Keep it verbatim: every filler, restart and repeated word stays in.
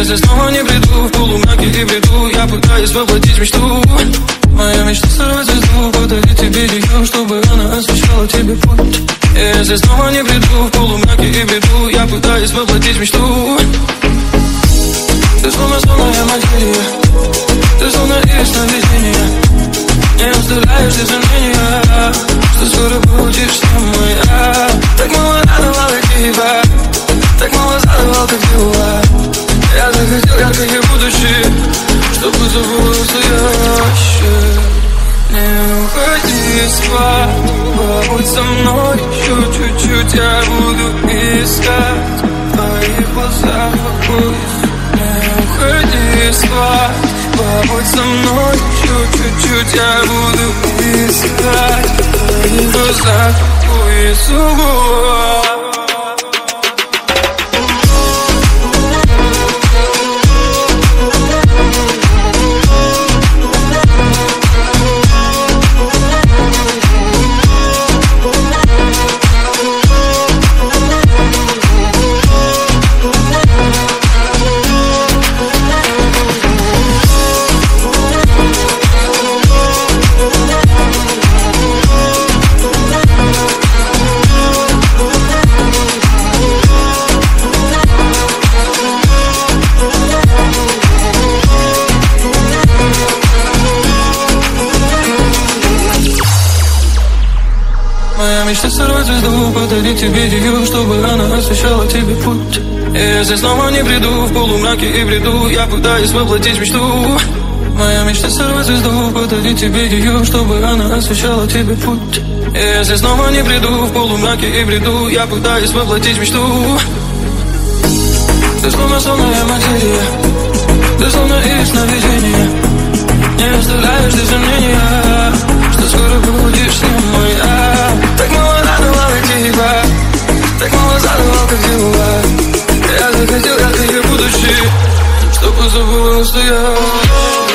Если снова не приду в полумраке и бреду, я пытаюсь воплотить мечту. Моя мечта сорвать звезду, подарить тебе ее, чтобы она освещала тебе путь. Если снова не приду в полумраке и бреду, я пытаюсь воплотить мечту. Ты словно сонная материя, ты словно из сновидения. Не оставляешь ты сомнения, что скоро будешь со мной. Я так мало радовал тебя, так мало задавал, как дела. Я захотел яркое будущее, чтобы забыл настоящее. Не уходи спать, побудь со мной еще чуть-чуть. Я буду искать в твоих глазах покой. Не уходи спать, побудь со мной еще чуть-чуть. Я буду искать в твоих глазах покой и сугубо. Моя мечта сорвать звезду, подарить тебе ее, чтобы она освещала тебе путь. Если снова не приду в полумраке и бреду, я пытаюсь воплотить мечту. Моя мечта сорвать звезду, подарить тебе ее, чтобы она освещала тебе путь. Если снова не приду в полумраке и бреду, я пытаюсь воплотить мечту. Ты словно сонная материя, ты словно из сновидения. Не оставляешь ты сомнения, что скоро будешь со мной. Я так мало радовал тебя, так мало задавал, как дела. Я захотел яркое будущее, чтобы забыл настоящее.